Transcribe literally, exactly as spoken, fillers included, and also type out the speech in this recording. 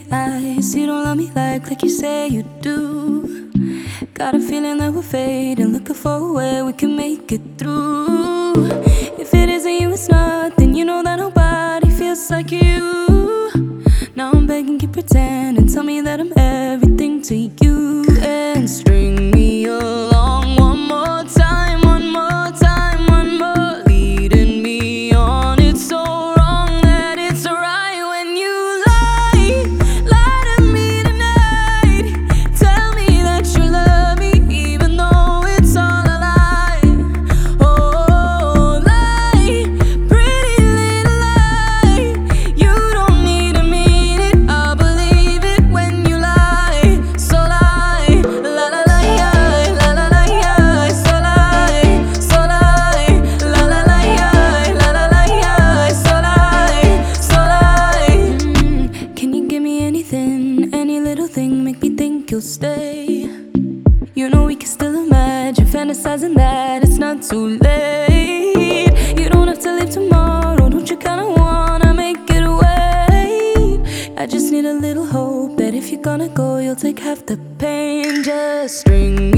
lies. You don't love me like, like you say you do. Got a feeling that we're fading, looking for a way we can make it through. If it isn't you, it's nothing. You know that nobody feels like you. Now I'm begging, keep pretending, tell me that I'm everything to you, and string me along one more time, one more time, one more, leading me on. It's so wrong that it's right when you lie, lie to me tonight. Tell me that you love me even though it's all a lie. Oh, lie, pretty little lie. You don't need to mean it, I believe it when you lie. So lie, la la la yeah, la la la yeah. So lie, so lie, la la la yeah, la la la yeah. So lie, so lie. Mm, can you give me anything, any little thing, make me think you'll stay? You know we can still imagine, fantasizing that it's not too late. You don't have to leave tomorrow, don't you kinda wanna make it wait? I just need a little hope that if you're gonna go, you'll take half the pain. Just string